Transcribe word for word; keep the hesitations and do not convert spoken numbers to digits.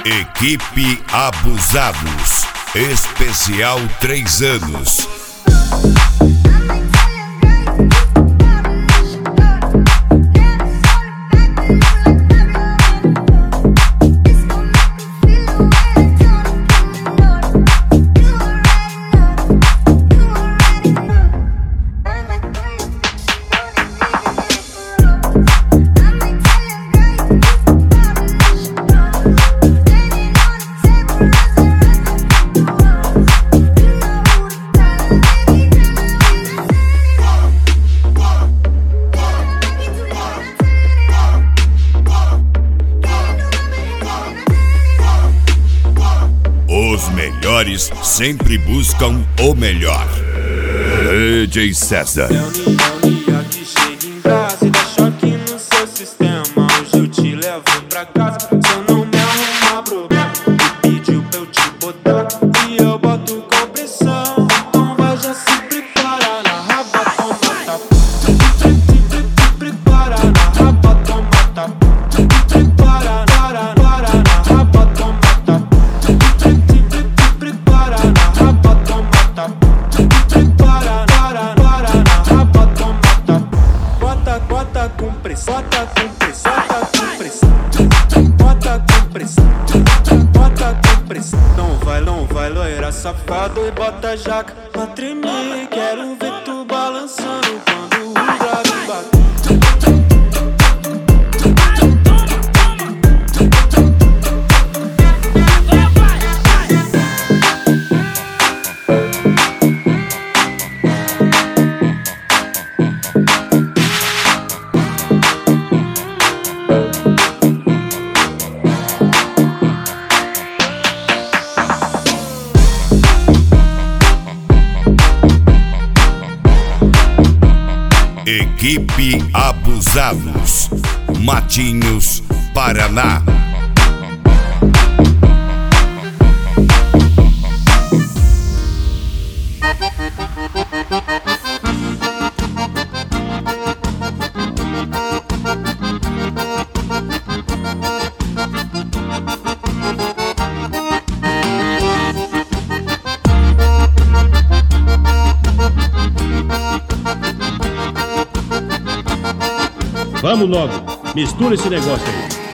Equipe Abusados, especial três anos. Os melhores sempre buscam o melhor. D J César. Que chega em casa e dá choque no seu sistema. Hoje eu te levo pra casa. Se eu não me arrumar problema, me pediu pra eu te botar e eu boto com pressão. Então vai já se prepara na raba, toma tapa. Se prepara na raba, toma tapa. Se prepara, para, para na raba, toma tapa. Prepara na raba, toma tapa. Prepara, para, para na raba, toma tapa. Bota, bota com pressão, bota com pressão, bota com pressão. Bota com pressão, bota com pressão. Não vai, não vai, loira safado e bota jaca pra tremer. Quero ver tu balançando quando o grave bate. Equipe Abusados, Matinhos, Paraná. Vamos logo, mistura esse negócio aí.